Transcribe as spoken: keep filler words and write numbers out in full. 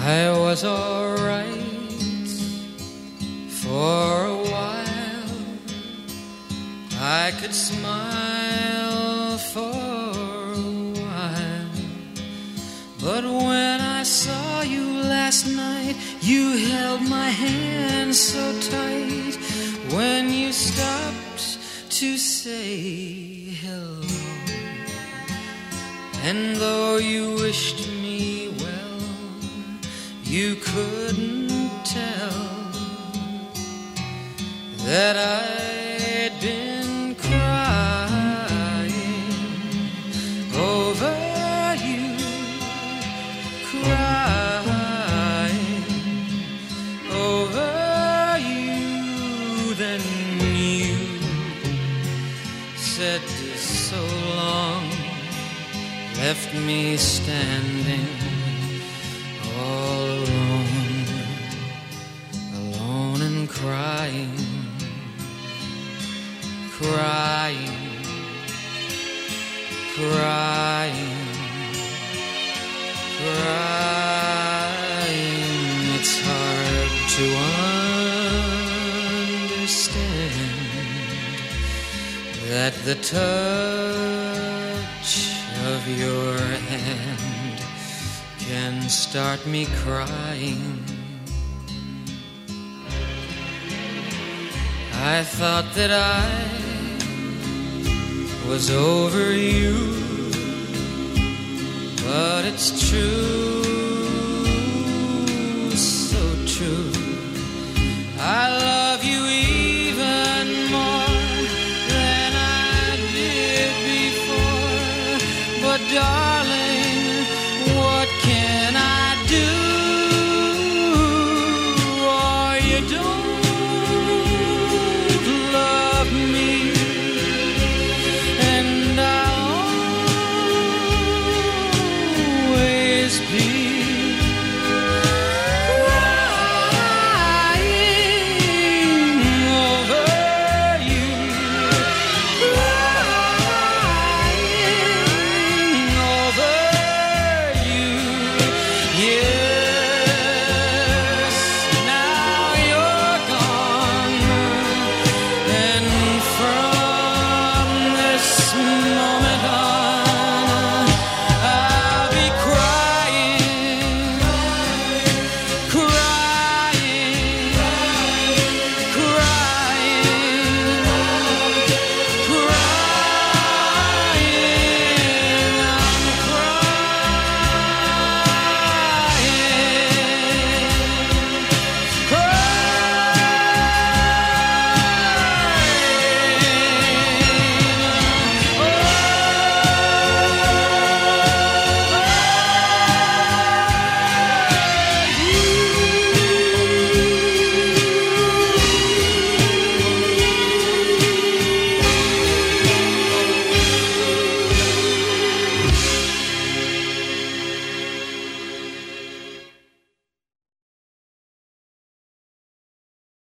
I was alright for a while. I could smile for a while. But when I saw you last night, you held my hand so tight. When you stopped to say hello, and though you wished me well, you couldn't tell that I'd been crying over you, crying over you. Then you said so long, left me standing all alone, alone and crying, crying, crying, crying. It's hard to understand that the touch of your hand can start me crying. I thought that I was over you, but it's true,